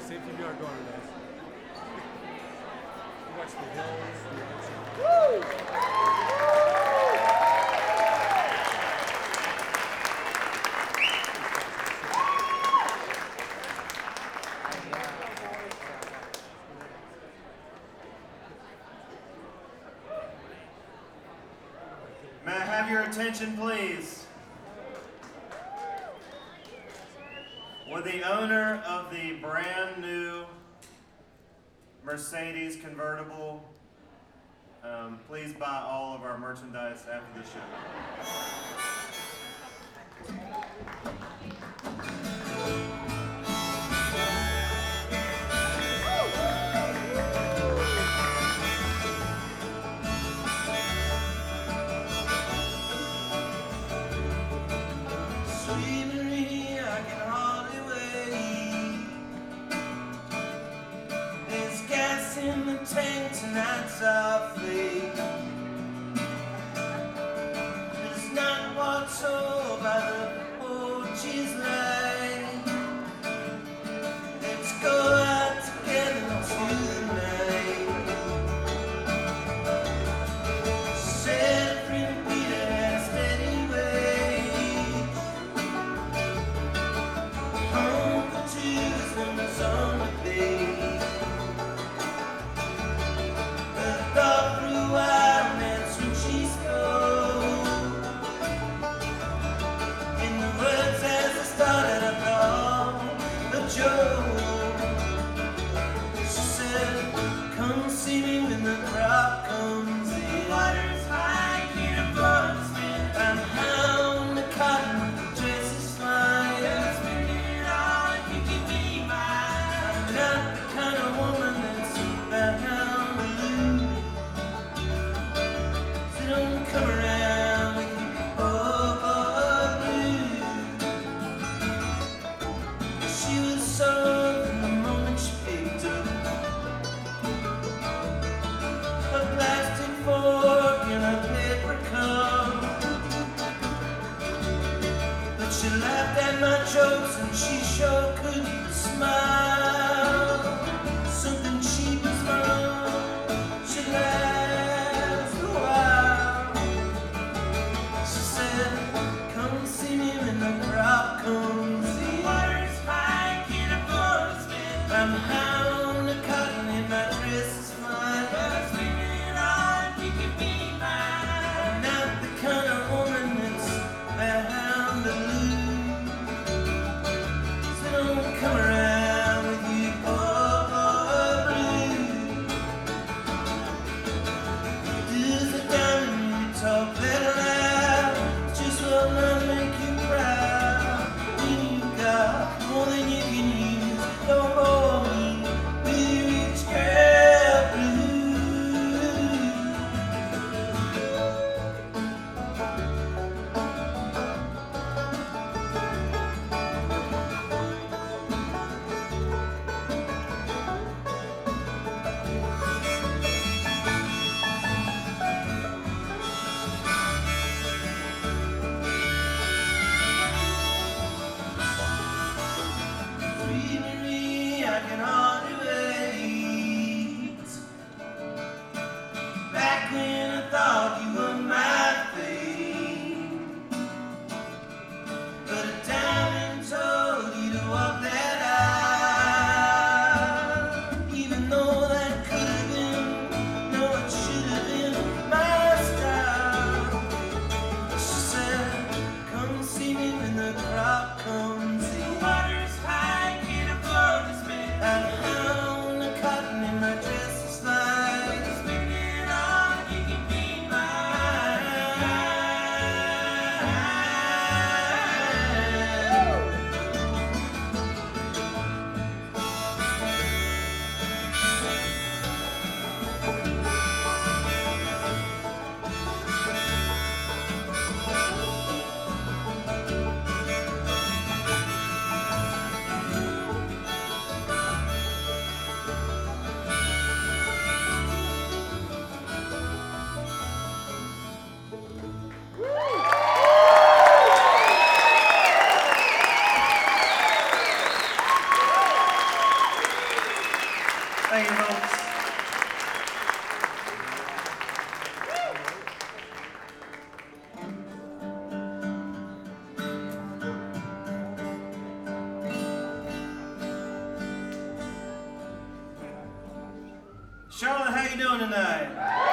Safety of our daughter, guys. You watch the hills. May I have your attention, please? Would the owner of the brand new Mercedes convertible please buy all of our merchandise after the show? Tonight softly, it's not what's over the porch's light. Let's go out together tonight. Said Prince Peter had a steady wage. Home for Tuesday was on the bay. Jokes and she sure couldn't smile. Something cheap is wrong. She laughed a while. She said, "Come see me when the crowd comes in. Water's high, can't afford to spend. I'm high on the cotton and my dress is fine. But spend it all if you can be mine. I'm not the kind of woman that's bound to lose. Come around with you, blue. Does the diamond you talk that loud? Just what might make you proud. When you got more than you can use, don't bore me with your rich girl blue. I can hardly wait. Back when I thought you were my fate, but a diamond told you to walk that aisle. Even though that could have been, no, it should have been my style. She said, "Come see me when the crowd comes in." The water's high, can't afford to spend. I'm high on the cotton and my dress is fine. Spend it all, you can be mine. Charlotte, how you doing tonight?